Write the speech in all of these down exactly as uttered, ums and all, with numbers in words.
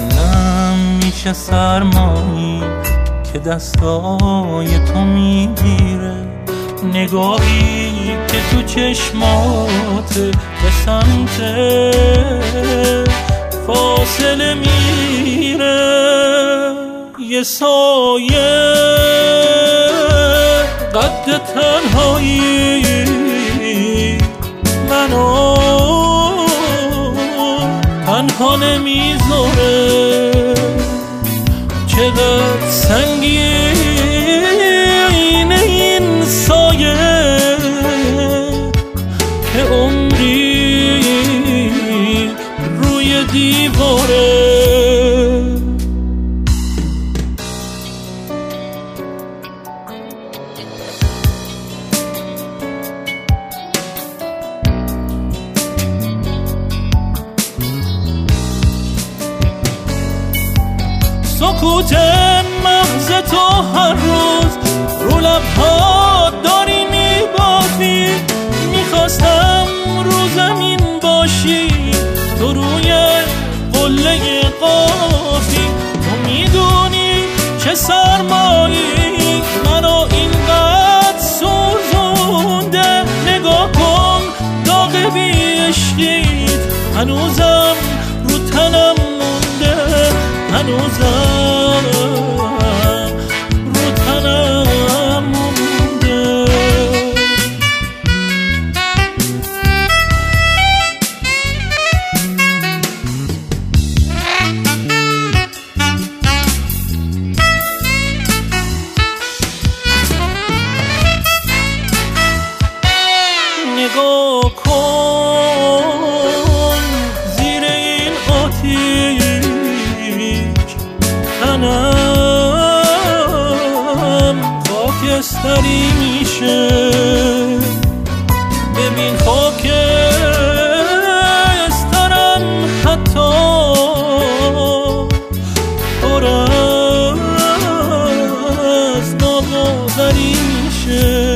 دلم میشه سرمایی که دستای تو میگیره، نگاهی که تو چشماته به سمت فاصله میره. یه سایه قد تنهایی منو تنها نمیذاره، چقدر سنگین این سایه که عمری روی دیواره. سکوت مغز تو هر روز رو لب‌ها داری میبافی، میخواستم رو زمین باشی تو روی قله قافی. تو میدونی چه سرمایی منو اینقدر سوزونده، نگاه کن داغ بی عشقیت هنوزم رو تنم مونده، هنوزم رو تنم مونده. نگاه کن زیر این آتیش تنم خاکستری میشه، ببین خاکسترم حتی پر از ناباوری میشه.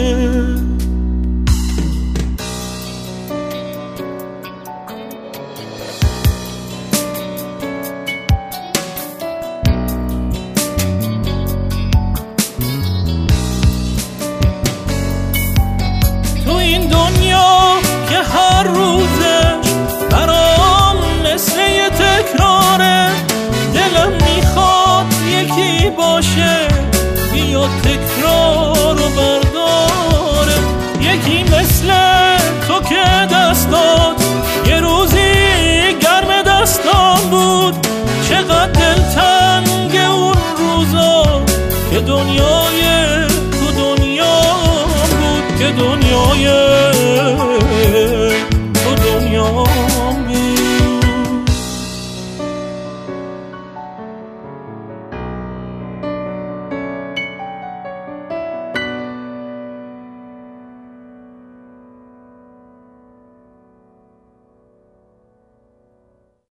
این دنیا که هر روزش برام مثل یه تکراره، دلم میخواد یکی باشه بیاد تکرار و برداره، یکی مثل تو که دستات یه روزی گرم دستان بود. چقدر دلتنگ اون روزا که دنیای تو دنیا بود، که دنیای